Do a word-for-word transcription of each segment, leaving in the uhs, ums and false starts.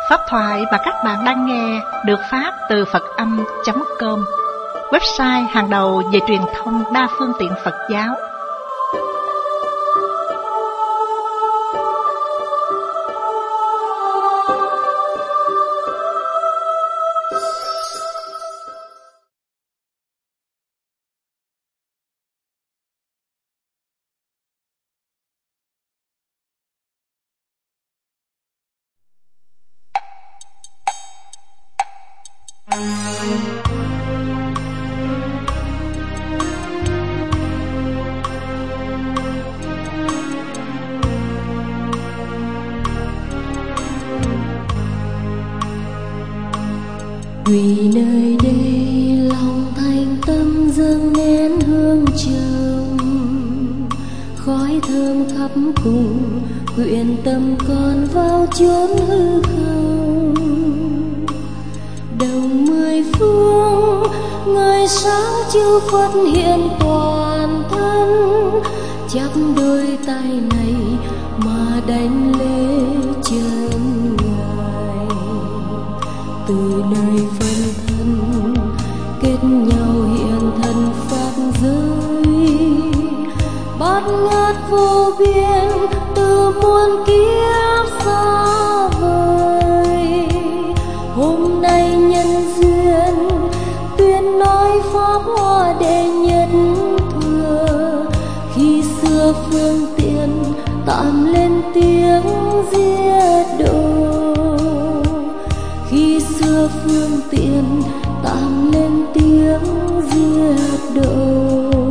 Pháp thoại mà các bạn đang nghe được phát từ Phật Âm chấm com, website hàng đầu về truyền thông đa phương tiện Phật giáo. Vì nơi đây lòng thành tâm dâng nén hương trầm, khói thơm khắp cùng nguyện tâm con vào chốn hư không. Đồng mười phương ngời sáng chư Phật hiện toàn thân, chắp đôi tay này mà đảnh lễ chân ngài. Từ nơi phân thân kết nhau hiện thân pháp giới, bát ngát vô biên từ muôn kiếp xa vời. Hôm nay nhân duyên tuyên nói pháp hoa đệ nhất thừa, khi xưa phương tiện tạm lên tiếng giết độ. Khi xưa phương tiện tạm lên tiếng giết độ.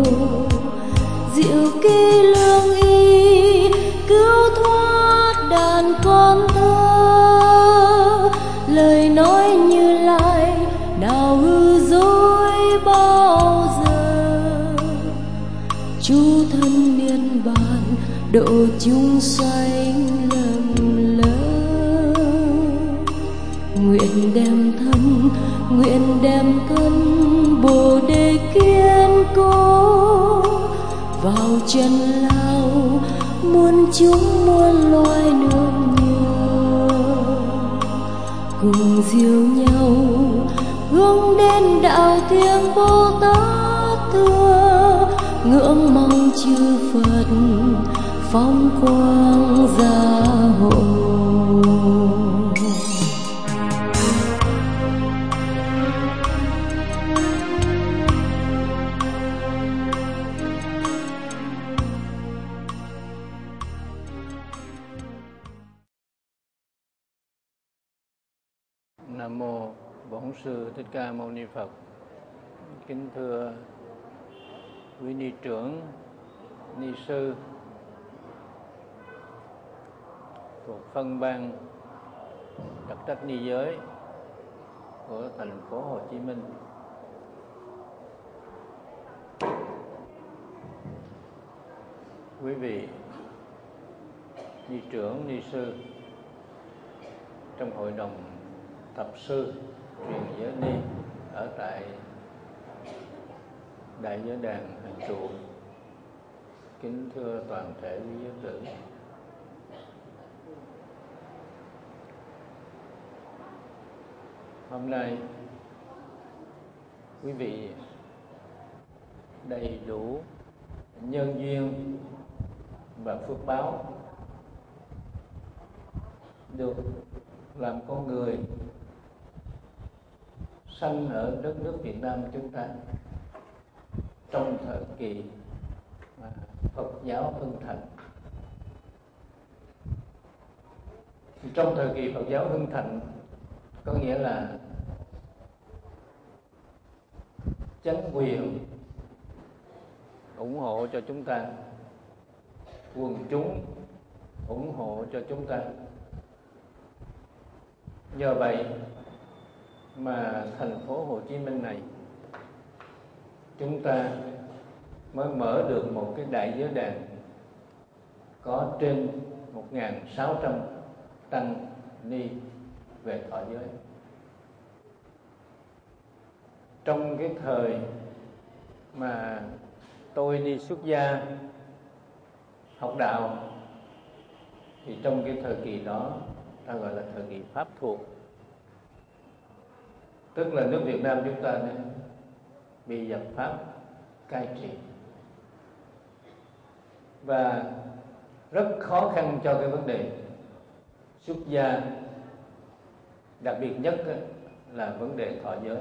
Diệu kỳ lương y cứu thoát đàn con thơ, lời nói Như Lai nào hư dối bao giờ. Chú thân niết bàn độ chúng sanh lầm lỡ, nguyện đem thân nguyện đem thân Bồ Đề kiên cố vào chân lao muôn chúng muôn loài nương nhờ, cùng diệu nhau hướng đến đạo thiêng Bồ Tát thưa, ngưỡng mong chư Phật phong quang gia hộ. Nam mô Bổn Sư Thích Ca Mâu Ni Phật. Kính thưa quý ni trưởng, ni sư thuộc phân ban đặc trách ni giới của thành phố Hồ Chí Minh, quý vị ni trưởng, ni sư trong hội đồng thập sư truyền giới ni ở tại Đại Giới Đàn Hàng Trụ. Kính thưa toàn thể quý giới tử, hôm nay quý vị đầy đủ nhân duyên và phước báo được làm con người sanh ở đất nước Việt Nam chúng ta trong thời kỳ mà Phật giáo hưng thịnh. Trong thời kỳ Phật giáo hưng thịnh có nghĩa là chính quyền ủng hộ cho chúng ta, quần chúng ủng hộ cho chúng ta. Nhờ vậy mà thành phố Hồ Chí Minh này chúng ta mới mở được một cái đại giới đàn có trên một nghìn sáu trăm tăng ni về thọ giới. Trong cái thời mà tôi đi xuất gia học đạo thì trong cái thời kỳ đó ta gọi là thời kỳ Pháp thuộc. Tức là nước Việt Nam chúng ta này bị giặc Pháp cai trị và rất khó khăn cho cái vấn đề xuất gia, đặc biệt nhất là vấn đề thọ giới.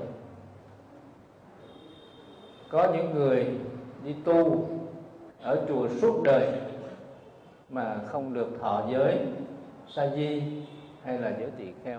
Có những người đi tu ở chùa suốt đời mà không được thọ giới sa di hay là giới tỳ kheo.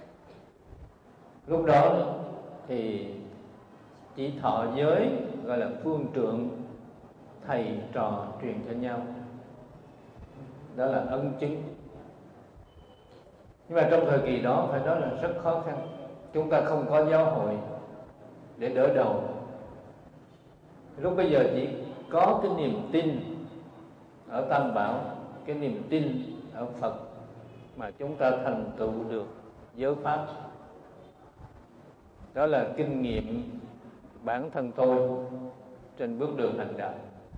Lúc đó thì chỉ thọ giới gọi là phương trượng, thầy trò truyền cho nhau, đó là ân chứng. Nhưng mà trong thời kỳ đó phải nói là rất khó khăn. Chúng ta không có giáo hội để đỡ đầu. Lúc bây giờ chỉ có cái niềm tin ở Tam Bảo, cái niềm tin ở Phật mà chúng ta thành tựu được giới pháp. Đó là kinh nghiệm bản thân tôi trên bước đường hành đạo.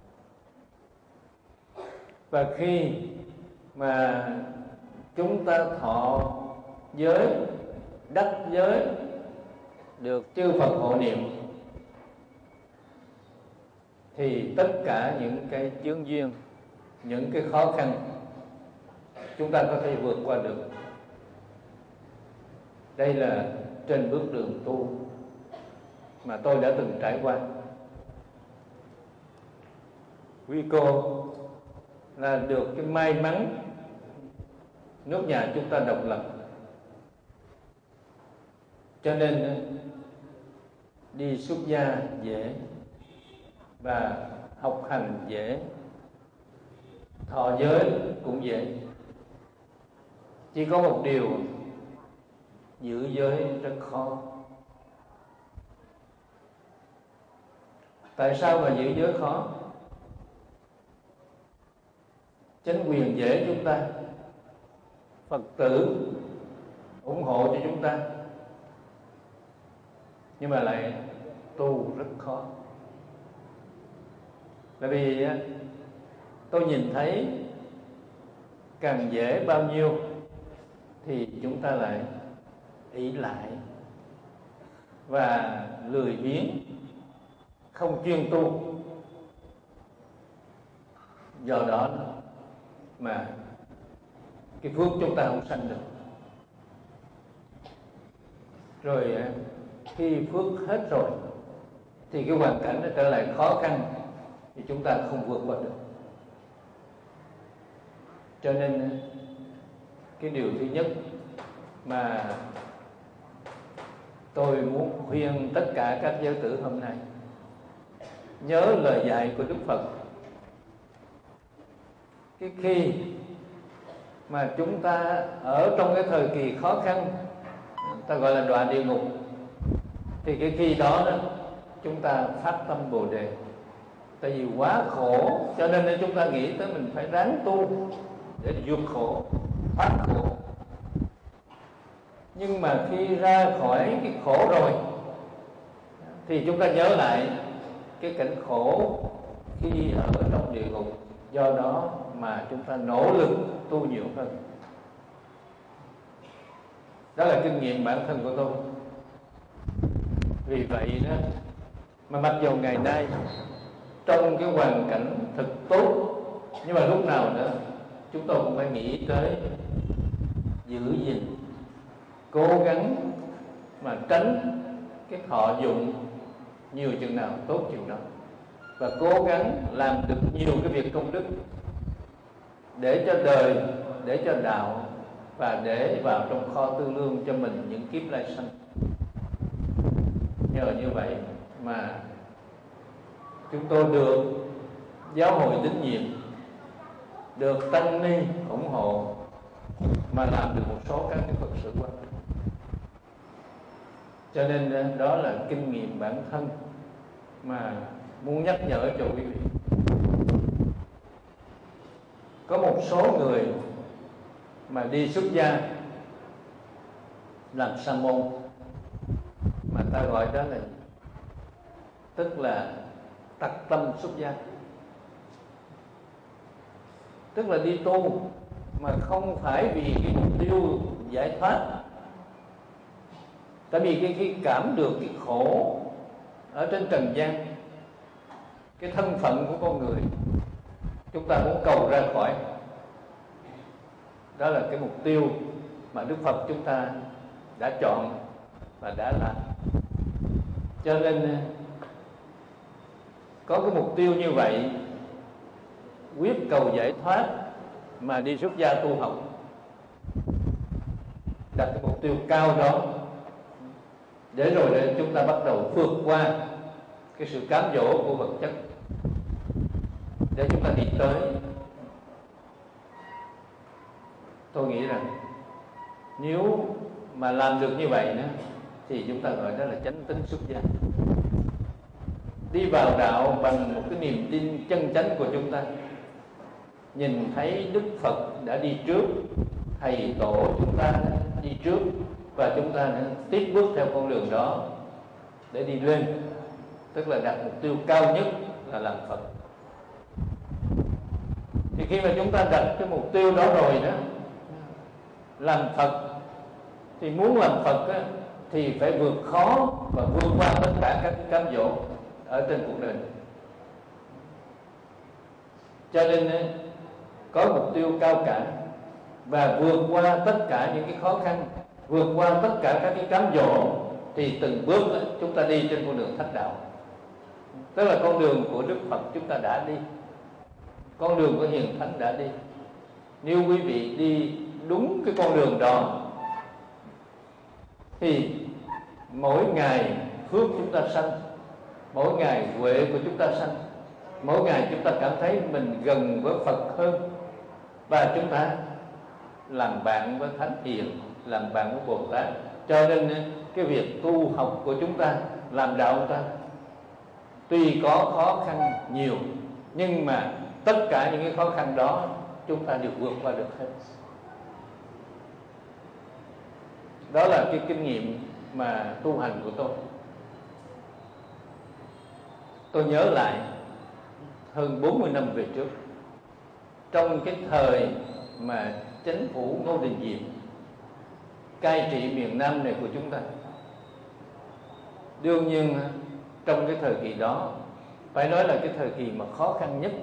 Và khi mà chúng ta thọ giới, đắc giới, được chư Phật hộ niệm, thì tất cả những cái chướng duyên, những cái khó khăn chúng ta có thể vượt qua được. Đây là trên bước đường tu mà tôi đã từng trải qua. Quý cô là được cái may mắn nước nhà chúng ta độc lập, cho nên đi xuất gia dễ và học hành dễ, thọ giới cũng dễ. Chỉ có một điều, giữ giới rất khó. Tại sao mà giữ giới khó? Chính quyền dễ chúng ta, Phật tử ủng hộ cho chúng ta, nhưng mà lại tu rất khó. Bởi vì tôi nhìn thấy càng dễ bao nhiêu thì chúng ta lại ỷ lại và lười biếng, không chuyên tu. Do đó mà cái phước chúng ta không sanh được. Rồi khi phước hết rồi thì cái hoàn cảnh nó trở lại khó khăn thì chúng ta không vượt qua được. Cho nên cái điều thứ nhất mà tôi muốn khuyên tất cả các giới tử hôm nay, nhớ lời dạy của Đức Phật. Cái khi mà chúng ta ở trong cái thời kỳ khó khăn, ta gọi là đọa địa ngục, thì cái khi đó, đó chúng ta phát tâm Bồ Đề. Tại vì quá khổ cho nên chúng ta nghĩ tới mình phải ráng tu để vượt khổ, thoát khổ. Nhưng mà khi ra khỏi cái khổ rồi thì chúng ta nhớ lại cái cảnh khổ khi ở trong địa ngục. Do đó mà chúng ta nỗ lực tu nhiều hơn. Đó là kinh nghiệm bản thân của tôi. Vì vậy đó mà mặc dù ngày nay trong cái hoàn cảnh thật tốt, nhưng mà lúc nào nữa chúng tôi cũng phải nghĩ tới giữ gìn, cố gắng mà tránh cái thọ dụng nhiều chừng nào tốt chừng đó, và cố gắng làm được nhiều cái việc công đức để cho đời, để cho đạo, và để vào trong kho tư lương cho mình những kiếp lai sanh. Nhờ như vậy mà chúng tôi được giáo hội tín nhiệm, được tăng ni ủng hộ mà làm được một số các cái Phật sự quan trọng. Cho nên đó là kinh nghiệm bản thân mà muốn nhắc nhở cho quý vị. Có một số người mà đi xuất gia làm sa môn, mà ta gọi đó là tức là tặc tâm xuất gia, tức là đi tu mà không phải vì cái mục tiêu giải thoát. Tại vì cái, cái cảm được cái khổ ở trên trần gian, cái thân phận của con người, chúng ta muốn cầu ra khỏi. Đó là cái mục tiêu mà Đức Phật chúng ta đã chọn và đã làm. Cho nên có cái mục tiêu như vậy, quyết cầu giải thoát mà đi xuất gia tu học, đặt cái mục tiêu cao đó, để rồi để chúng ta bắt đầu vượt qua cái sự cám dỗ của vật chất, để chúng ta đi tới. Tôi nghĩ rằng nếu mà làm được như vậy nữa, thì chúng ta gọi đó là chánh tính xuất gia. Đi vào đạo bằng một cái niềm tin chân chánh của chúng ta, nhìn thấy Đức Phật đã đi trước, thầy tổ chúng ta đi trước, và chúng ta tiếp bước theo con đường đó để đi lên, tức là đặt mục tiêu cao nhất là làm Phật. Thì khi mà chúng ta đặt cái mục tiêu đó rồi đó, làm Phật, thì muốn làm Phật á, thì phải vượt khó và vượt qua tất cả các cám dỗ ở trên cuộc đời. Cho nên có mục tiêu cao cả và vượt qua tất cả những cái khó khăn, vượt qua tất cả các cái cám dỗ, thì từng bước chúng ta đi trên con đường thánh đạo. Tức là con đường của Đức Phật chúng ta đã đi, con đường của hiền thánh đã đi. Nếu quý vị đi đúng cái con đường đó, thì mỗi ngày phước chúng ta sanh, mỗi ngày huệ của chúng ta sanh, mỗi ngày chúng ta cảm thấy mình gần với Phật hơn, và chúng ta làm bạn với Thánh Hiền, làm bạn với Bồ Tát. Cho nên cái việc tu học của chúng ta, làm đạo chúng ta, tuy có khó khăn nhiều, nhưng mà tất cả những cái khó khăn đó chúng ta đều vượt qua được hết. Đó là cái kinh nghiệm mà tu hành của tôi. Tôi nhớ lại hơn bốn mươi năm về trước, trong cái thời mà chính phủ Ngô Đình Diệm cai trị miền Nam này của chúng ta, đương nhiên trong cái thời kỳ đó phải nói là cái thời kỳ mà khó khăn nhất.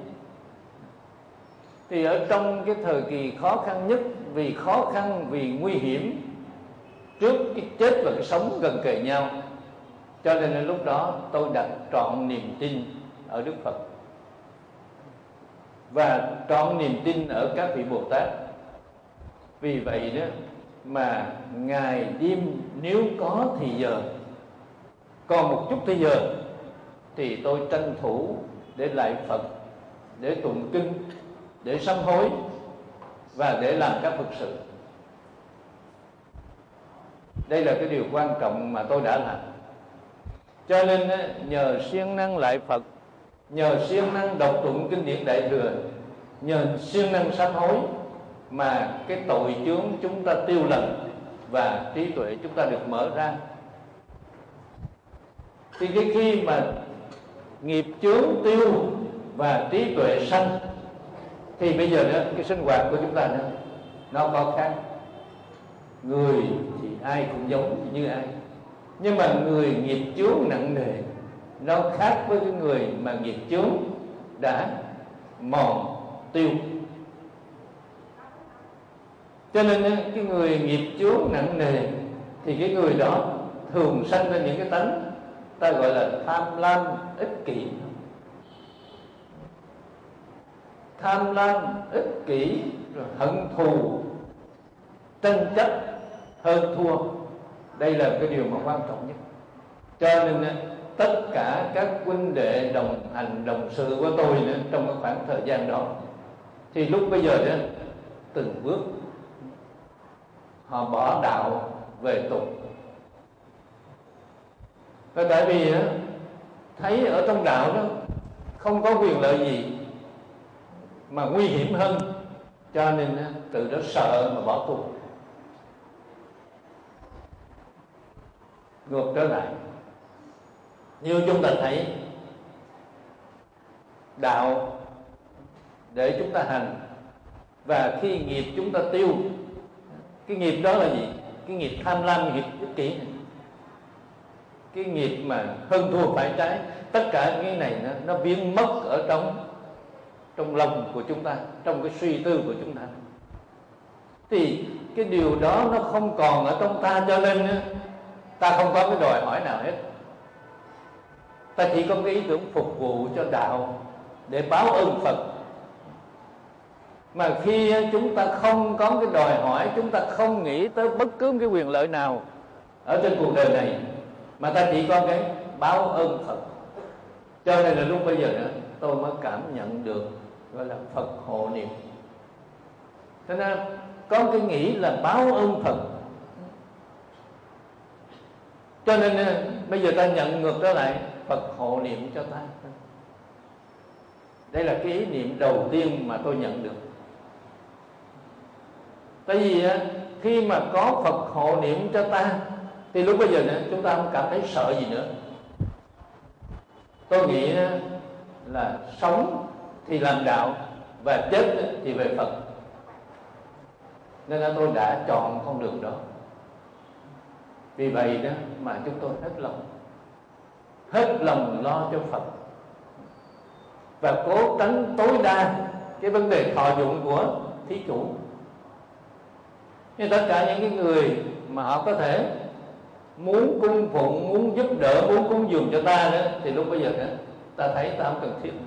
Thì ở trong cái thời kỳ khó khăn nhất, vì khó khăn, vì nguy hiểm, trước cái chết và cái sống gần kề nhau, cho nên lúc đó tôi đặt trọn niềm tin ở Đức Phật và trọn niềm tin ở các vị Bồ Tát. Vì vậy đó mà ngày đêm nếu có thì giờ, còn một chút thì giờ, thì tôi tranh thủ để lạy Phật, để tụng kinh, để sám hối và để làm các phật sự. Đây là cái điều quan trọng mà tôi đã làm. Cho nên nhờ siêng năng lạy Phật, nhờ siêng năng đọc tụng kinh điển Đại Thừa, nhờ siêng năng sám hối, mà cái tội chướng chúng ta tiêu lần và trí tuệ chúng ta được mở ra. Thì cái khi mà nghiệp chướng tiêu và trí tuệ sanh, thì bây giờ đó cái sinh hoạt của chúng ta đó, nó có khác. Người thì ai cũng giống như ai, nhưng mà người nghiệp chướng nặng nề nó khác với cái người mà nghiệp chướng đã mòn tiêu. Cho nên cái người nghiệp chướng nặng nề thì cái người đó thường sanh ra những cái tánh ta gọi là tham lam, ích kỷ. Tham lam, ích kỷ, rồi hận thù, tranh chấp, hơn thua. Đây là cái điều mà quan trọng nhất. Cho nên tất cả các huynh đệ đồng hành, đồng sự của tôi nữa, trong cái khoảng thời gian đó, thì lúc bây giờ đó từng bước họ bỏ đạo về tục. Và tại vì thấy ở trong đạo đó không có quyền lợi gì mà nguy hiểm hơn, cho nên từ đó sợ mà bỏ tu. Ngược trở lại, như chúng ta thấy đạo để chúng ta hành Và khi nghiệp chúng ta tiêu, cái nghiệp đó là gì? Cái nghiệp tham lam, nghiệp ích kỷ này, cái nghiệp mà hơn thua phải trái, tất cả cái này nó, nó biến mất ở trong trong lòng của chúng ta, trong cái suy tư của chúng ta. Thì cái điều đó nó không còn ở trong ta, cho nên ta không có cái đòi hỏi nào hết. Ta chỉ có cái ý tưởng phục vụ cho đạo để báo ơn Phật. Mà khi chúng ta không có cái đòi hỏi, chúng ta không nghĩ tới bất cứ cái quyền lợi nào ở trên cuộc đời này, mà ta chỉ có cái báo ơn Phật. Cho nên là lúc bây giờ nữa tôi mới cảm nhận được gọi là Phật hộ niệm. Cho nên có cái nghĩ là báo ơn Phật. Cho nên bây giờ ta nhận ngược trở lại, Phật hộ niệm cho ta. Đây là cái ý niệm đầu tiên mà tôi nhận được. Tại vì khi mà có Phật hộ niệm cho ta thì lúc bây giờ nữa chúng ta không cảm thấy sợ gì nữa. Tôi nghĩ là sống thì làm đạo và chết thì về Phật. Nên là tôi đã chọn con đường đó. Vì vậy đó mà chúng tôi hết lòng Hết lòng lo cho Phật, và cố tránh tối đa cái vấn đề thọ dụng của thí chủ. Nhưng tất cả những cái người mà họ có thể muốn cung phụng, muốn giúp đỡ, muốn cúng dường cho ta đó, thì lúc bây giờ đó, ta thấy ta không cần thiết.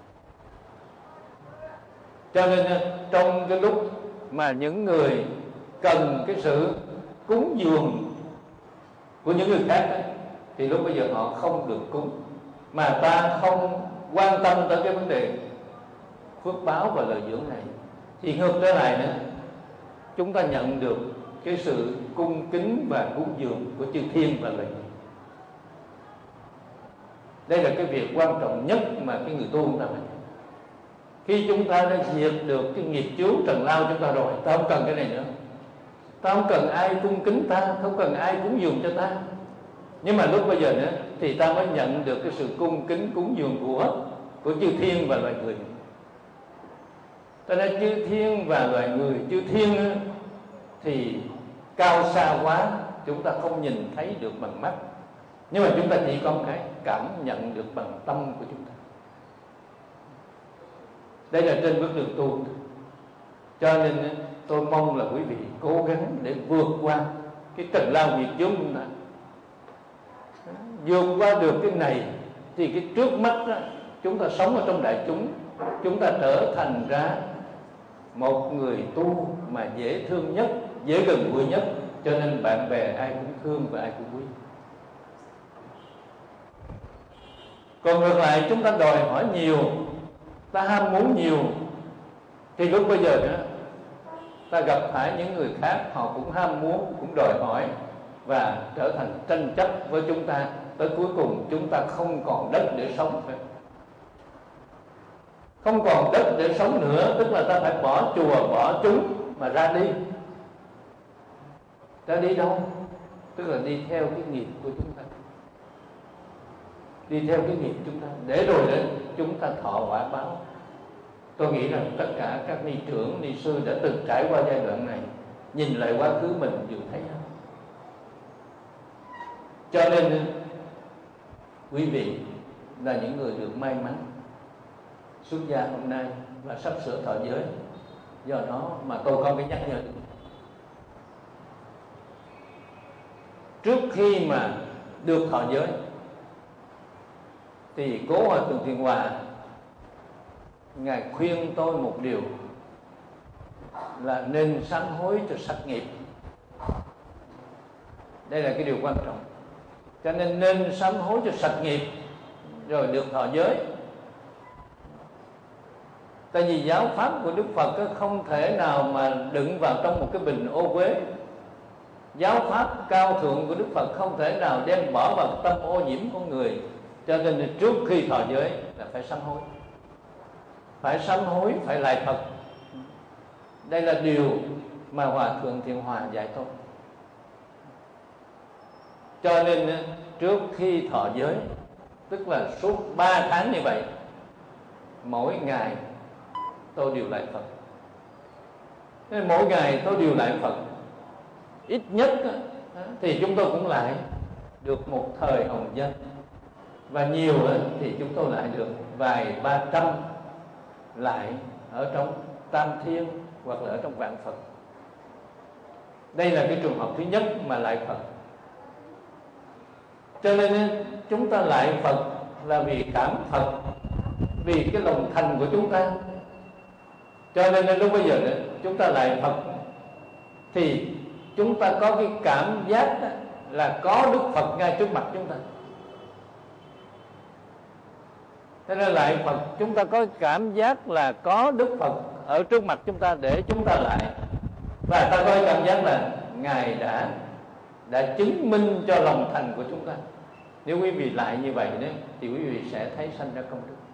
Cho nên trong cái lúc mà những người cần cái sự cúng dường của những người khác đó, thì lúc bây giờ họ không được cúng, mà ta không quan tâm tới cái vấn đề phước báo và lợi dưỡng này, thì ngược trở lại nữa, chúng ta nhận được cái sự cung kính và cúng dường của chư thiên và loài người. Đây là cái việc quan trọng nhất mà cái người tu chúng ta phải. Khi chúng ta đã diệt được cái nghiệp chướng trần lao chúng ta rồi, ta không cần cái này nữa. Ta không cần ai cung kính ta, không cần ai cúng dường cho ta. Nhưng mà lúc bây giờ nữa thì ta mới nhận được cái sự cung kính cúng dường của của chư thiên và loài người. Cho nên chư thiên và loài người, chư thiên thì cao xa quá, chúng ta không nhìn thấy được bằng mắt, nhưng mà chúng ta chỉ có cái cảm nhận được bằng tâm của chúng ta. Đây là trên bước đường tu. Cho nên tôi mong là quý vị cố gắng để vượt qua cái trần lao nghiệp chướng chúng ta. Vượt qua được cái này thì cái trước mắt đó, chúng ta sống ở trong đại chúng, chúng ta trở thành ra một người tu mà dễ thương nhất, dễ gần gũi nhất. Cho nên bạn bè ai cũng thương và ai cũng quý. Còn ngược lại, chúng ta đòi hỏi nhiều, ta ham muốn nhiều, thì lúc bây giờ đó, ta gặp phải những người khác, họ cũng ham muốn, cũng đòi hỏi, và trở thành tranh chấp với chúng ta. Tới cuối cùng chúng ta không còn đất để sống nữa. Không còn đất để sống nữa, tức là ta phải bỏ chùa, bỏ chúng mà ra đi. Ra đi đâu? Tức là đi theo cái nghiệp của chúng ta, đi theo cái nghiệp chúng ta, để rồi đấy chúng ta thọ quả báo. Tôi nghĩ rằng tất cả các ni trưởng, ni sư đã từng trải qua giai đoạn này, nhìn lại quá khứ mình đều thấy đó. Cho nên quý vị là những người được may mắn xuất gia hôm nay và sắp sửa thọ giới. Do đó mà tôi có cái nhắc nhở. Trước khi mà được thọ giới thì Cố Hòa Thượng Thiện Hòa Ngài khuyên tôi một điều là nên sám hối cho sạch nghiệp. Đây là cái điều quan trọng. Cho nên nên sám hối cho sạch nghiệp rồi được thọ giới. Tại vì giáo pháp của Đức Phật không thể nào mà đựng vào trong một cái bình ô uế. Giáo pháp cao thượng của Đức Phật không thể nào đem bỏ vào tâm ô nhiễm của người. Cho nên trước khi thọ giới là phải sám hối, phải sám hối, phải lại thật. Đây là điều mà Hòa Thượng Thiện Hòa dạy tôi. Cho nên trước khi thọ giới, tức là suốt ba tháng như vậy, mỗi ngày tôi đều lại Phật. Nên mỗi ngày tôi đều lại Phật, ít nhất thì chúng tôi cũng lại được một thời hồng danh, và nhiều thì chúng tôi lại được vài ba trăm lại ở trong Tam Thiên hoặc là ở trong Vạn Phật. Đây là cái trường hợp thứ nhất mà lại Phật. Cho nên chúng ta lại Phật là vì cảm Phật, vì cái lòng thành của chúng ta. Cho nên lúc bây giờ đó, chúng ta lại Phật thì chúng ta có cái cảm giác là có Đức Phật ngay trước mặt chúng ta. Cho nên lại Phật, chúng ta có cảm giác là có Đức Phật ở trước mặt chúng ta để chúng ta lại. Và ta có cảm giác là Ngài đã đã chứng minh cho lòng thành của chúng ta. Nếu quý vị lại như vậy đó, thì quý vị sẽ thấy sanh ra công đức.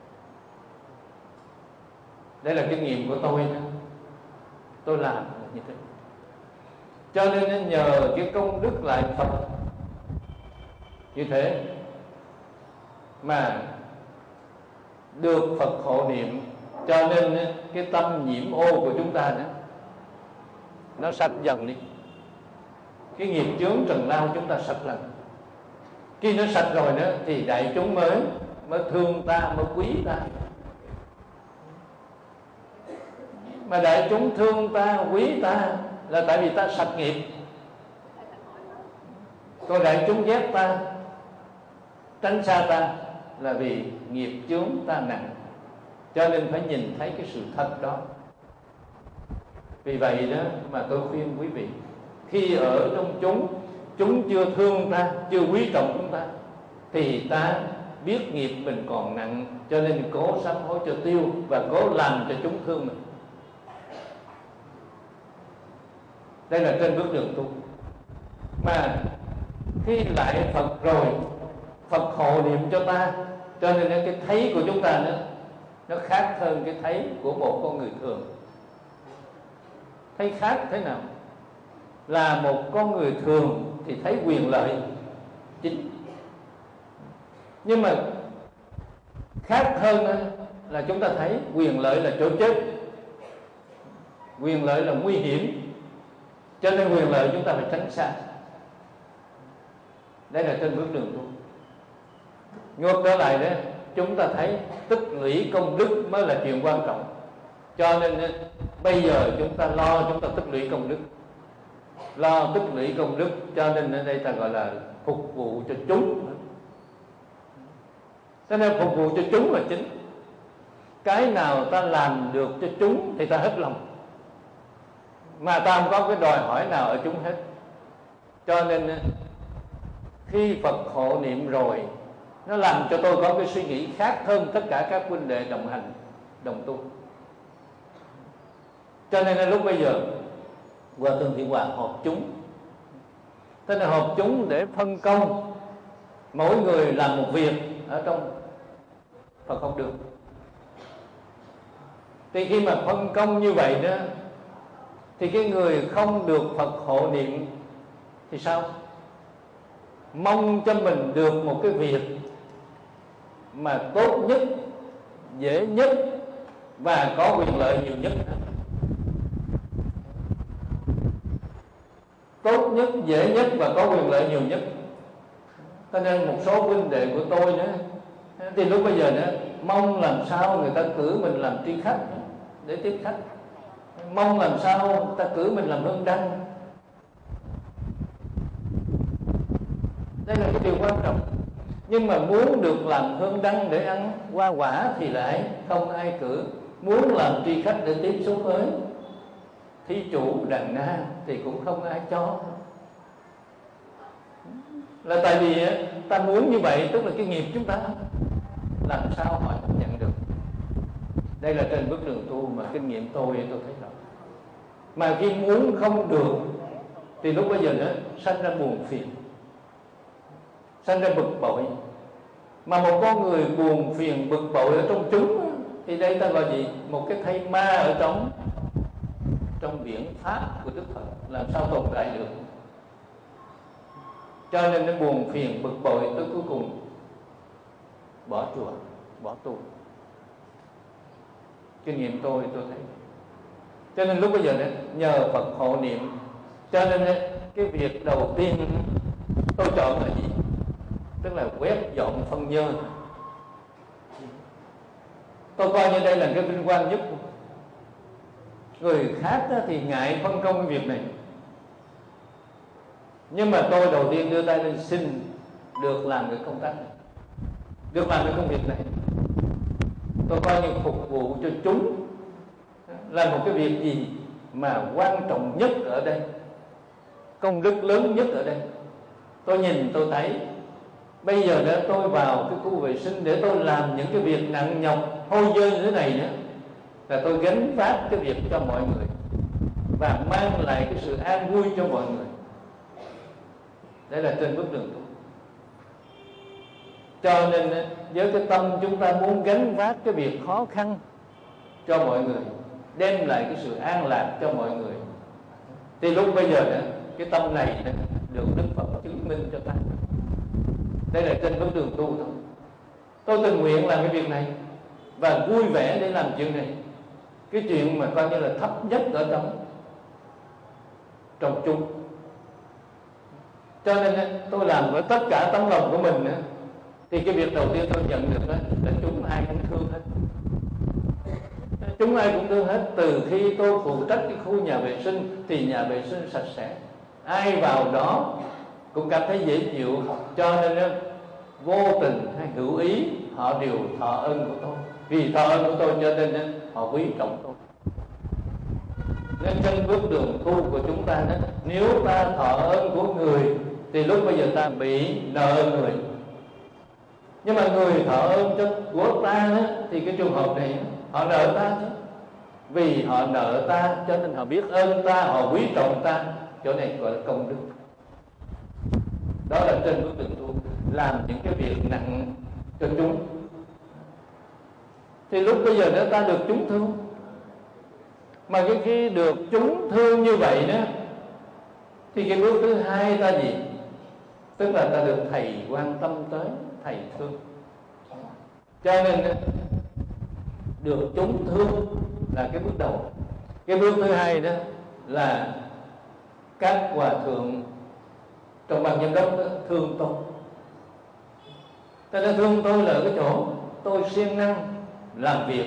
Đây là kinh nghiệm của tôi đó. Tôi làm như thế. Cho nên nhờ cái công đức lại Phật như thế mà được Phật hộ niệm, cho nên cái tâm nhiễm ô của chúng ta đó nó sạch dần đi. Cái nghiệp chướng trần lao chúng ta sạch lần. Khi nó sạch rồi đó thì đại chúng mới mới thương ta, mới quý ta. Mà đại chúng thương ta, quý ta là tại vì ta sạch nghiệp. Còn đại chúng ghét ta, tránh xa ta là vì nghiệp chướng ta nặng. Cho nên phải nhìn thấy cái sự thật đó. Vì vậy đó mà tôi khuyên quý vị, khi ở trong chúng, chúng chưa thương ta, chưa quý trọng chúng ta, thì ta biết nghiệp mình còn nặng, cho nên cố sám hối cho tiêu và cố làm cho chúng thương mình. Đây là trên bước đường tu. Mà khi lại Phật rồi, Phật hộ niệm cho ta, cho nên cái thấy của chúng ta nữa, nó khác hơn cái thấy của một con người thường. Thấy khác thế nào? Là một con người thường thì thấy quyền lợi chính. Nhưng mà khác hơn là chúng ta thấy quyền lợi là chỗ chết, quyền lợi là nguy hiểm, cho nên quyền lợi chúng ta phải tránh xa. Đây là trên bước đường tu. Ngược trở lại đó, chúng ta thấy tích lũy công đức mới là chuyện quan trọng. Cho nên bây giờ chúng ta lo chúng ta tích lũy công đức, lo tích lũy công đức, cho nên ở đây ta gọi là phục vụ cho chúng. Cho nên phục vụ cho chúng là chính. Cái nào ta làm được cho chúng thì ta hết lòng, mà ta không có cái đòi hỏi nào ở chúng hết. Cho nên khi Phật hộ niệm rồi, nó làm cho tôi có cái suy nghĩ khác hơn tất cả các huynh đệ đồng hành, đồng tu. Cho nên lúc bây giờ Hòa Thượng Thiện Hòa họp chúng. Thế là họp chúng để phân công, mỗi người làm một việc ở trong Phật học đường. Thì khi mà phân công như vậy đó, thì cái người không được Phật hộ niệm thì sao? Mong cho mình được một cái việc mà tốt nhất, dễ nhất và có quyền lợi nhiều nhất. Tốt nhất, dễ nhất và có quyền lợi nhiều nhất. Cho nên một số huynh đệ của tôi nữa, thì lúc bây giờ nữa mong làm sao người ta cử mình làm tri khách để tiếp khách, mong làm sao ta cử mình làm hương đăng. Đây là cái điều quan trọng. Nhưng mà muốn được làm hương đăng để ăn hoa quả thì lại không ai cử. Muốn làm tri khách để tiếp xúc với thí chủ Đàn Na thì cũng không ai cho. Là tại vì ta muốn như vậy, tức là cái nghiệp chúng ta làm sao họ nhận được. Đây là trên bước đường tu mà kinh nghiệm tôi tôi thấy rõ. Mà khi muốn không được thì lúc bây giờ nó sanh ra buồn phiền, sanh ra bực bội. Mà một con người buồn phiền bực bội ở trong chúng thì đây ta gọi gì? Một cái thây ma ở trong trong biển pháp của Đức Phật, làm sao tồn tại được. Cho nên nó buồn phiền bực bội, tới cuối cùng bỏ chùa, bỏ tu. Kinh nghiệm tôi tôi thấy. Cho nên lúc bây giờ đó, nhờ Phật hộ niệm, cho nên đó, cái việc đầu tiên tôi chọn là gì? Tức là quét dọn phân nhơ. Tôi coi như đây là cái vinh quang nhất. Người khác thì ngại phân công cái việc này, nhưng mà tôi đầu tiên đưa tay lên xin được làm cái công tác này, được làm cái công việc này. Tôi coi như phục vụ cho chúng là một cái việc gì mà quan trọng nhất ở đây, công đức lớn nhất ở đây. Tôi nhìn tôi thấy bây giờ đó tôi vào cái khu vệ sinh để tôi làm những cái việc nặng nhọc hôi dơ như thế này nữa, là tôi gánh vác cái việc cho mọi người và mang lại cái sự an vui cho mọi người. Đây là trên bước đường tu. Cho nên với cái tâm chúng ta muốn gánh vác cái việc khó khăn cho mọi người, đem lại cái sự an lạc cho mọi người, thì lúc bây giờ đó, cái tâm này đó, được Đức Phật chứng minh cho ta. Đây là trên bước đường tu thôi. Tôi tình nguyện làm cái việc này và vui vẻ để làm chuyện này, cái chuyện mà coi như là thấp nhất ở trong trong chung. Cho nên tôi làm với tất cả tấm lòng của mình nữa, thì cái việc đầu tiên tôi nhận được đó là chúng ai cũng thương hết. Chúng ai cũng thương hết. Từ khi tôi phụ trách cái khu nhà vệ sinh thì nhà vệ sinh sạch sẽ, ai vào đó cũng cảm thấy dễ chịu. Cho nên vô tình hay hữu ý họ đều thọ ơn của tôi. Vì thọ ơn của tôi cho nên họ quý trọng tôi. Nên trên bước đường tu của chúng ta đó, nếu ta thọ ơn của người thì lúc bây giờ ta bị nợ người. Nhưng mà người thọ ơn cho của ta đó, thì cái trường hợp này họ nợ ta chứ. Vì họ nợ ta cho nên họ biết ơn ta, họ quý trọng ta. Chỗ này gọi là công đức. Đó là trên bước đường tu, làm những cái việc nặng cho chúng. Thì lúc bây giờ đó ta được chúng thương. Mà cái khi được chúng thương như vậy đó, thì cái bước thứ hai ta gì? Tức là ta được thầy quan tâm tới, thầy thương. Cho nên được chúng thương là cái bước đầu. Cái bước thứ hai đó là các hòa thượng trong ban giám đốc đó, thương tôi. Ta đã thương tôi là ở cái chỗ tôi siêng năng làm việc.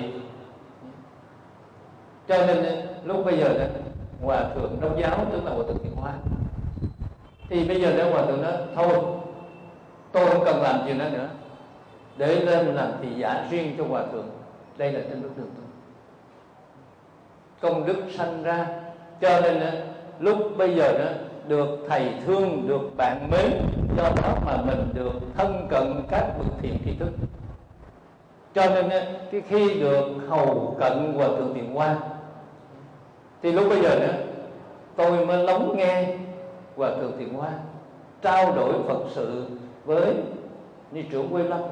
Cho nên lúc bây giờ đó, hòa thượng đốc giáo tức là hòa thượng Thiện Hoa, thì bây giờ đó hòa thượng nói thôi tôi không cần làm chuyện đó nữa, để lên làm thị giả riêng cho hòa thượng. Đây là trên bước đường tu, công đức sanh ra. Cho nên lúc bây giờ đó được thầy thương, được bạn mến, do đó mà mình được thân cận các bậc thiện tri thức. Cho nên cái khi được hầu cận hòa thượng Thiện Hoa thì lúc bây giờ đó tôi mới lắng nghe hòa thượng Thiện Hoa trao đổi Phật sự với ni trưởng Quế Lâm.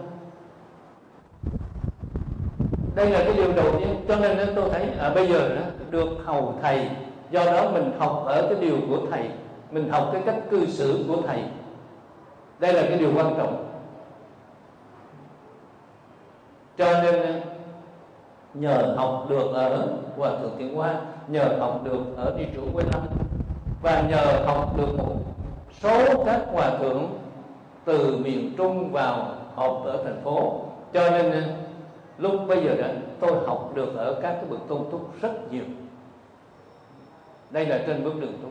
Đây là cái điều đầu tiên. Cho nên tôi thấy à, bây giờ đó, được hầu thầy, do đó mình học ở cái điều của thầy, mình học cái cách cư xử của thầy. Đây là cái điều quan trọng. Cho nên nhờ học được ở hòa thượng Thiện Hoa, nhờ học được ở ni trưởng Quế Lâm, và nhờ học được một số các hòa thượng từ miền Trung vào học ở thành phố, cho nên lúc bây giờ đó tôi học được ở các cái bậc tôn túc rất nhiều. Đây là trên bước đường tu.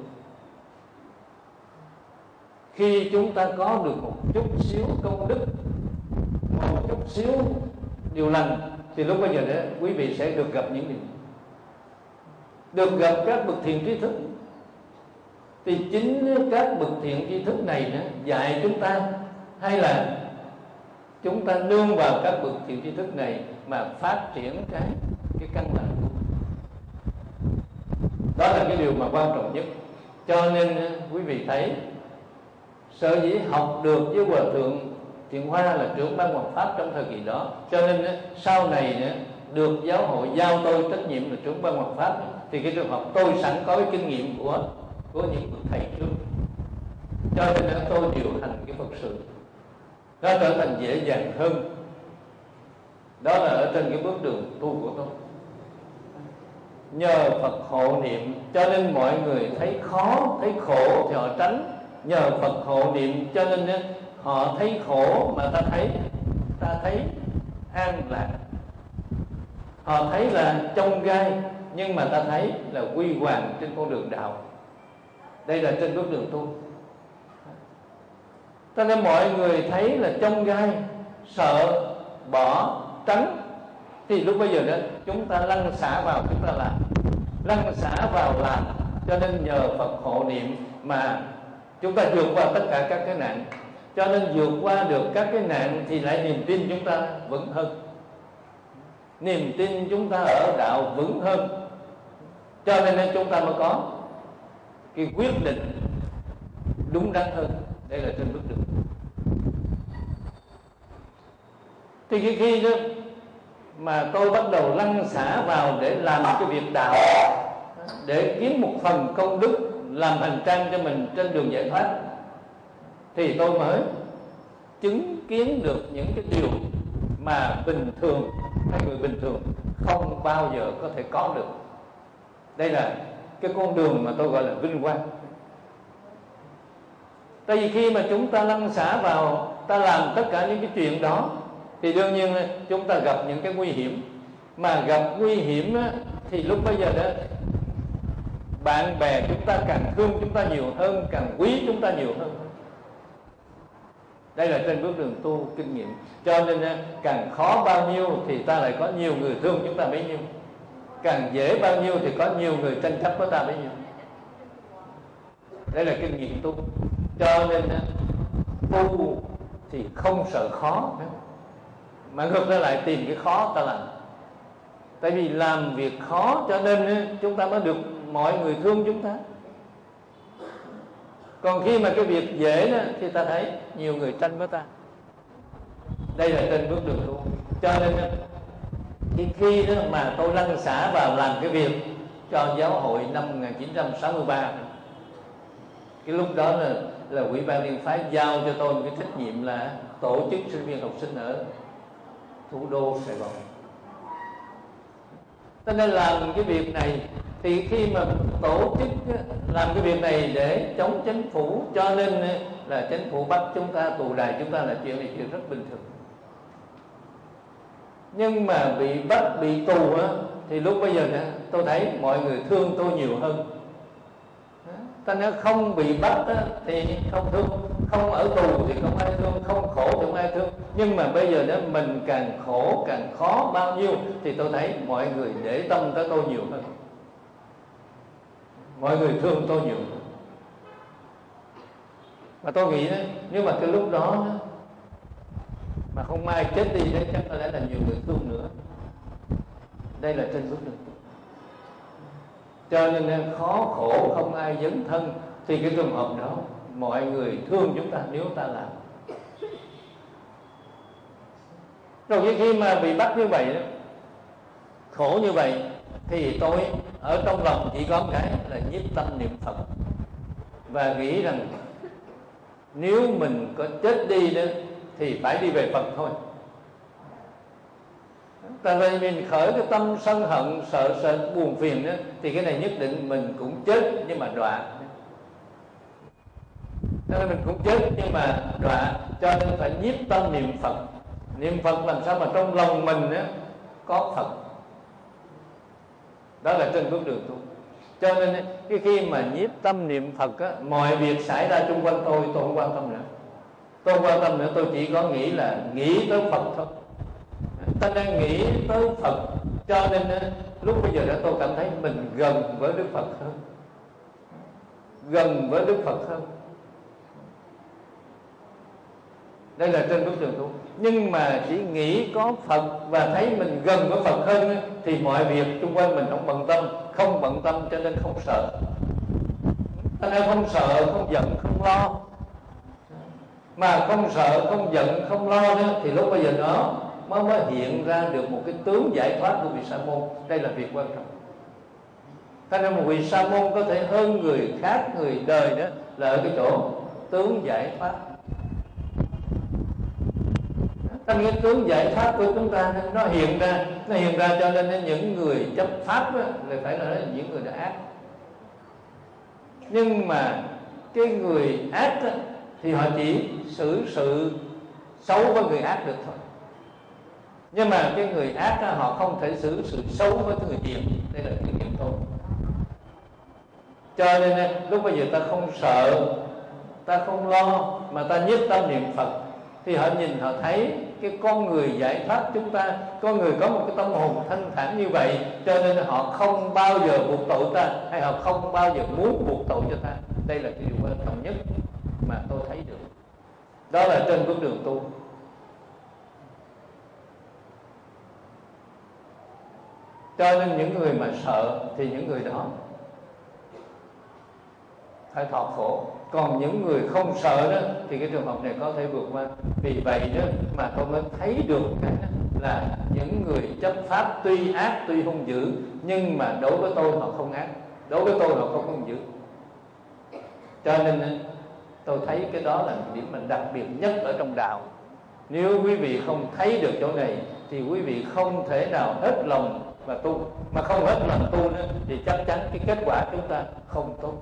Khi chúng ta có được một chút xíu công đức, một chút xíu điều lành, thì lúc bây giờ đó quý vị sẽ được gặp những điều, được gặp các bậc thiện tri thức. Thì chính các bậc thiện tri thức này đó, dạy chúng ta, hay là chúng ta nương vào các bậc thiện tri thức này mà phát triển cái cái căn lành. Đó là cái điều mà quan trọng nhất. Cho nên quý vị thấy, sở dĩ học được với hòa thượng Thiện Hoa là trưởng ban Hoằng Pháp trong thời kỳ đó, cho nên sau này được giáo hội giao tôi trách nhiệm là trưởng ban Hoằng Pháp, thì cái trường hợp tôi sẵn có cái kinh nghiệm của của những bậc thầy trước, cho nên tôi điều hành cái Phật sự nó trở thành dễ dàng hơn. Đó là ở trên cái bước đường tu của tôi. nhờ Phật hộ niệm cho nên mọi người thấy khó, thấy khổ thì họ tránh. Nhờ Phật hộ niệm cho nên họ thấy khổ mà ta thấy ta thấy an lạc. Họ thấy là chông gai nhưng mà ta thấy là huy hoàng trên con đường đạo. Đây là trên bước đường tu. Cho nên mọi người thấy là chông gai, sợ, bỏ, tránh, thì lúc bây giờ đó chúng ta lăn xả vào, chúng ta làm, lăn xả vào làm. Cho nên nhờ Phật hộ niệm mà chúng ta vượt qua tất cả các cái nạn. Cho nên vượt qua được các cái nạn thì lại niềm tin chúng ta vững hơn, niềm tin chúng ta ở đạo vững hơn. Cho nên chúng ta mới có cái quyết định đúng đắn hơn. Đây là trên bước đường. Thì khi, khi đó mà tôi bắt đầu lăn xả vào để làm cái việc đạo, để kiếm một phần công đức, làm hành trang cho mình trên đường giải thoát, thì tôi mới chứng kiến được những cái điều mà bình thường hay người bình thường không bao giờ có thể có được. Đây là cái con đường mà tôi gọi là vinh quang. Tại vì khi mà chúng ta lăn xả vào, ta làm tất cả những cái chuyện đó, thì đương nhiên chúng ta gặp những cái nguy hiểm. Mà gặp nguy hiểm á, thì lúc bây giờ đó bạn bè chúng ta càng thương chúng ta nhiều hơn, càng quý chúng ta nhiều hơn. Đây là trên bước đường tu kinh nghiệm. Cho nên càng khó bao nhiêu thì ta lại có nhiều người thương chúng ta bấy nhiêu, càng dễ bao nhiêu thì có nhiều người tranh chấp với ta bấy nhiêu. Đây là kinh nghiệm tu. Cho nên tu thì không sợ khó, mà ngược ra lại tìm cái khó ta làm. Tại vì làm việc khó cho nên chúng ta mới được mọi người thương chúng ta. Còn khi mà cái việc dễ đó, thì ta thấy nhiều người tranh với ta. Đây là trên bước đường tu. Cho nên khi, khi đó mà tôi lăn xả vào làm cái việc cho giáo hội năm một nghìn chín trăm sáu mươi ba, cái lúc đó là, là Ủy ban Liên phái giao cho tôi một cái trách nhiệm là tổ chức sinh viên học sinh ở thủ đô Sài Gòn. Cho nên làm cái việc này, thì khi mà tổ chức làm cái việc này để chống chính phủ, cho nên là chính phủ bắt chúng ta, tù đày chúng ta là chuyện này chuyện rất bình thường. Nhưng mà bị bắt, bị tù á, thì lúc bây giờ tôi thấy mọi người thương tôi nhiều hơn. Ta nói không bị bắt á, thì không thương, không ở tù thì không ai thương, không khổ thì không ai thương. Nhưng mà bây giờ đó mình càng khổ, càng khó bao nhiêu thì tôi thấy mọi người để tâm tới tôi nhiều hơn, mọi người thương tôi nhiều hơn. Và tôi nghĩ đó, nếu mà cái lúc đó, đó mà không ai chết đi đấy, chắc có lẽ là nhiều người thương nữa. Đây là trên bước đường. Cho nên khó khổ không ai dấn thân, thì cái trường hợp đó mọi người thương chúng ta nếu ta làm. Rồi khi mà bị bắt như vậy đó, khổ như vậy, thì tôi ở trong lòng chỉ có một cái là nhiếp tâm niệm Phật, và nghĩ rằng nếu mình có chết đi đó thì phải đi về Phật thôi. Tại vì mình khởi cái tâm sân hận, sợ sợ buồn phiền đó, thì cái này nhất định mình cũng chết nhưng mà đọa. Cho nên mình cũng chết nhưng mà đọa. Cho nên phải nhiếp tâm niệm Phật. Niệm Phật làm sao mà trong lòng mình đó có Phật. Đó là trên bước đường tu. Cho nên cái khi mà nhiếp tâm niệm Phật á, mọi việc xảy ra xung quanh tôi, tôi không quan tâm nữa. Tôi không quan tâm nữa, tôi chỉ có nghĩ là nghĩ tới Phật thôi. Ta đang nghĩ tới Phật, cho nên lúc bây giờ đó tôi cảm thấy mình gần với Đức Phật hơn, gần với Đức Phật hơn. Đây là trên bước đường tu. Nhưng mà chỉ nghĩ có Phật và thấy mình gần với Phật hơn, thì mọi việc xung quanh mình không bận tâm, không bận tâm cho nên không sợ. Ta nên không sợ, không giận, không lo. Mà không sợ, không giận, không lo nữa, thì lúc bây giờ nó mới mới hiện ra được một cái tướng giải thoát của vị Sa môn. Đây là việc quan trọng. Cho nên một vị Sa môn có thể hơn người khác, người đời đó, là ở cái chỗ tướng giải thoát. Thành cái tướng giải thoát của chúng ta nó hiện ra, nó hiện ra cho nên những người chấp pháp á, là phải nói là những người đã ác. Nhưng mà cái người ác á, thì họ chỉ xử sự xấu với người ác được thôi. Nhưng mà cái người ác á, họ không thể xử sự xấu với người hiền. Đây là cái điểm tốt. Cho nên lúc bây giờ ta không sợ, ta không lo, mà ta nhất tâm niệm Phật, thì họ nhìn họ thấy cái con người giải thoát chúng ta, con người có một cái tâm hồn thanh thản như vậy, cho nên họ không bao giờ buộc tội ta, hay họ không bao giờ muốn buộc tội cho ta. Đây là cái điều quan trọng nhất mà tôi thấy được. Đó là trên bước đường tu. Cho nên những người mà sợ thì những người đó phải thọ khổ. Còn những người không sợ đó thì cái trường hợp này có thể vượt qua. Vì vậy đó mà tôi mới thấy được cái là những người chấp pháp tuy ác, tuy hung dữ, nhưng mà đối với tôi họ không ác, đối với tôi họ không hung dữ. Cho nên tôi thấy cái đó là điểm mình đặc biệt nhất ở trong đạo. Nếu quý vị không thấy được chỗ này thì quý vị không thể nào hết lòng mà tu. Mà không hết lòng tu nữa thì chắc chắn cái kết quả chúng ta không tốt.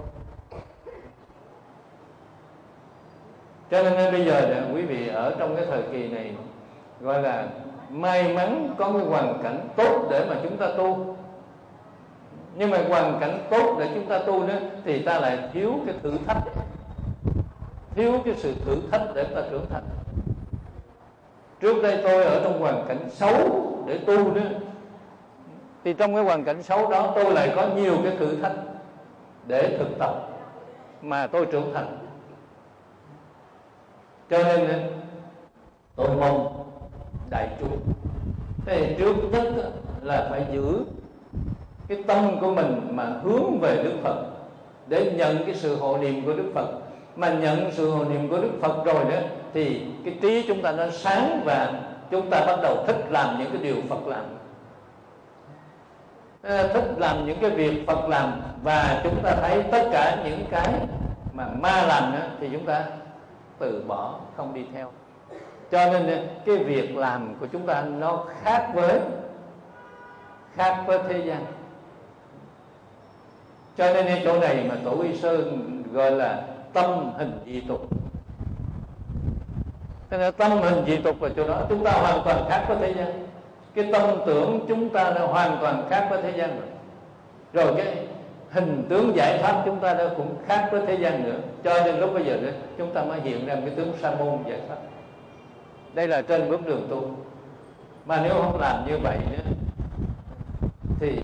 Cho nên bây giờ là quý vị ở trong cái thời kỳ này gọi là may mắn có cái hoàn cảnh tốt để mà chúng ta tu. Nhưng mà hoàn cảnh tốt để chúng ta tu đó thì ta lại thiếu cái thử thách, thiếu cái sự thử thách để ta trưởng thành. Trước đây tôi ở trong hoàn cảnh xấu để tu đó, thì trong cái hoàn cảnh xấu đó tôi lại có nhiều cái thử thách để thực tập mà tôi trưởng thành. Cho nên tôi mong đại chúng thế trước nhất là phải giữ cái tâm của mình mà hướng về Đức Phật, để nhận cái sự hộ niệm của Đức Phật. Mà nhận sự hộ niệm của Đức Phật rồi đó thì cái trí chúng ta nó sáng, và chúng ta bắt đầu thích làm những cái điều Phật làm, thích làm những cái việc Phật làm. Và chúng ta thấy tất cả những cái mà ma làm đó thì chúng ta từ bỏ, không đi theo. Cho nên cái việc làm của chúng ta nó khác với khác với thế gian. Cho nên chỗ này mà Tổ Quy Sơn gọi là tâm hình dị tục. Thế nên tâm hình dị tục là chỗ đó chúng ta hoàn toàn khác với thế gian. Cái tâm tưởng chúng ta là hoàn toàn khác với thế gian rồi. Rồi cái hình tướng giải thoát chúng ta đó cũng khác với thế gian nữa. Cho nên lúc bây giờ đó, chúng ta mới hiện ra cái tướng sa môn giải thoát. Đây là trên bước đường tu. Mà nếu không làm như vậy nữa thì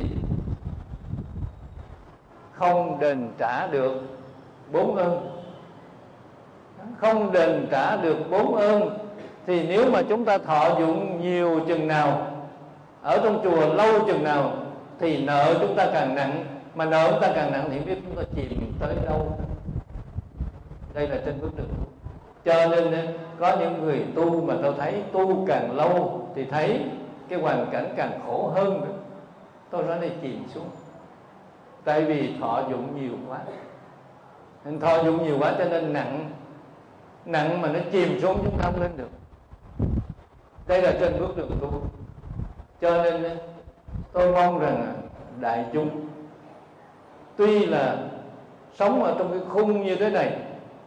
không đền trả được bốn ơn. Không đền trả được bốn ơn thì nếu mà chúng ta thọ dụng nhiều chừng nào, ở trong chùa lâu chừng nào, thì nợ chúng ta càng nặng. Mà nợ chúng ta càng nặng thì biết chúng ta chìm tới đâu. Đây là trên bước đường tu. Cho nên có những người tu mà tôi thấy tu càng lâu thì thấy cái hoàn cảnh càng khổ hơn nữa. Tôi nói đây chìm xuống. Tại vì thọ dụng nhiều quá. Thọ dụng nhiều quá cho nên nặng. Nặng mà nó chìm xuống chúng ta không lên được. Đây là trên bước đường tu. Cho nên tôi mong rằng đại chúng tuy là sống ở trong cái khung như thế này,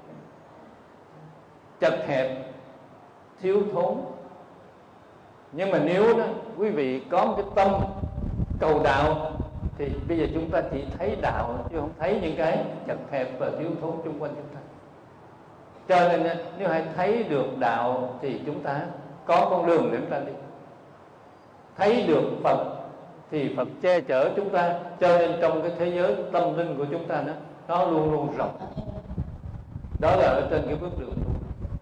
chật hẹp, thiếu thốn, nhưng mà nếu đó quý vị có một cái tâm cầu đạo thì bây giờ chúng ta chỉ thấy đạo chứ không thấy những cái chật hẹp và thiếu thốn xung quanh chúng ta. Cho nên nếu hãy thấy được đạo thì chúng ta có con đường để chúng ta đi. Thấy được Phật thì Phật che chở chúng ta. Cho nên trong cái thế giới tâm linh của chúng ta đó, nó luôn luôn rộng. Đó là ở trên cái bước đường tu.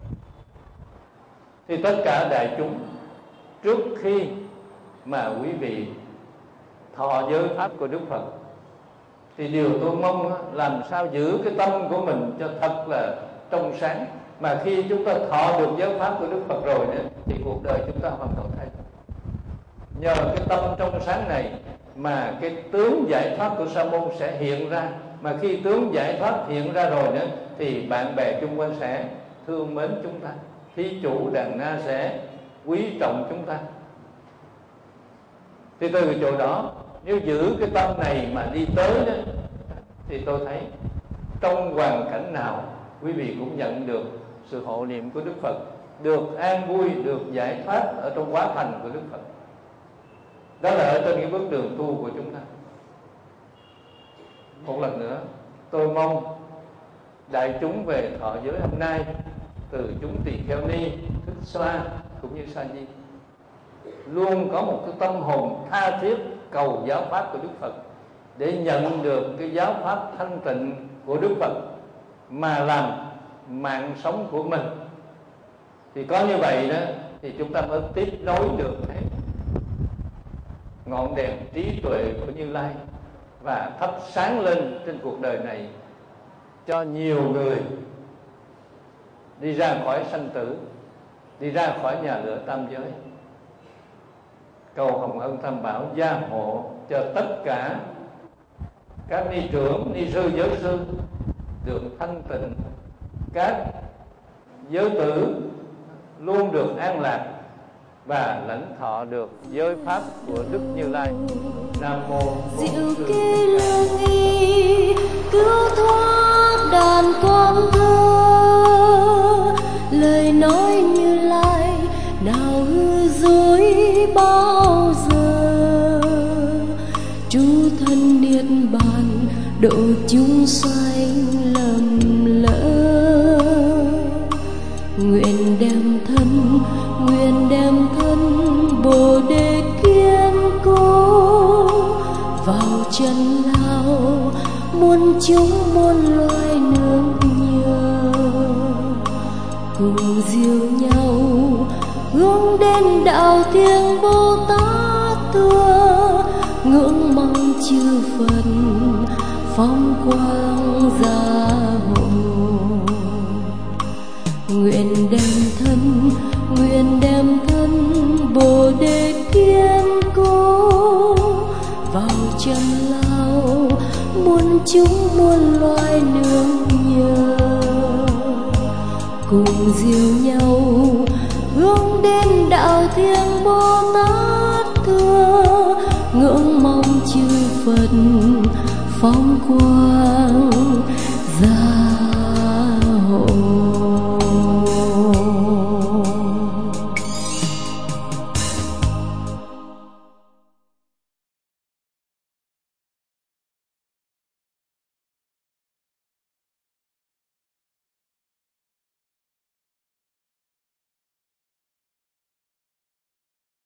Thì tất cả đại chúng, trước khi mà quý vị thọ giới pháp của Đức Phật, thì điều tôi mong làm sao giữ cái tâm của mình cho thật là trong sáng. Mà khi chúng ta thọ được giới pháp của Đức Phật rồi nữa, thì cuộc đời chúng ta hoàn toàn thay đổi. Nhờ cái tâm trong sáng này mà cái tướng giải thoát của Sa môn sẽ hiện ra. Mà khi tướng giải thoát hiện ra rồi nữa thì bạn bè chung quanh sẽ thương mến chúng ta. Thí chủ đàn na sẽ quý trọng chúng ta. Thì từ cái chỗ đó, nếu giữ cái tâm này mà đi tới đó, thì tôi thấy trong hoàn cảnh nào quý vị cũng nhận được sự hộ niệm của Đức Phật, được an vui, được giải thoát ở trong quá thành của Đức Phật. Đó là ở trên cái bước đường tu của chúng ta. Một lần nữa, tôi mong đại chúng về thọ giới hôm nay, từ chúng tỳ kheo ni, Thích Xoa cũng như Sa Di, luôn có một cái tâm hồn tha thiết cầu giáo pháp của Đức Phật, để nhận được cái giáo pháp thanh tịnh của Đức Phật mà làm mạng sống của mình. Thì có như vậy đó, thì chúng ta mới tiếp nối được cái ngọn đèn trí tuệ của Như Lai và thắp sáng lên trên cuộc đời này cho nhiều người đi ra khỏi sanh tử, đi ra khỏi nhà lửa tam giới. Cầu Hồng Ân Tam Bảo gia hộ cho tất cả các ni trưởng, ni sư, giới sư được thanh tịnh, các giới tử luôn được an lạc và lãnh thọ được giới pháp của Đức Như Lai. Nam mô Diệu kê lương y cứu thoát đàn con thơ, lời nói Như Lai nào hư dối bao giờ. Chú thân niết bàn độ chúng sanh lầm lỡ, nguyện đem thân, nguyện đem thân Bồ Đề kiên cố vào chân lao, muôn chúng muôn loài nương nhờ, cùng diệu nhau hướng đến đạo thiêng Bồ Tát Tựa, ngưỡng mong chư Phật phong quang gia hộ. Nguyện đem thân, nguyện đem thân Bồ Đề kiên cố vào chân lao, muôn chúng muôn loài nương nhờ, cùng diệu nhau hướng đến đạo thiêng Bồ Tát Thưa, ngưỡng mong chư Phật phong quang gia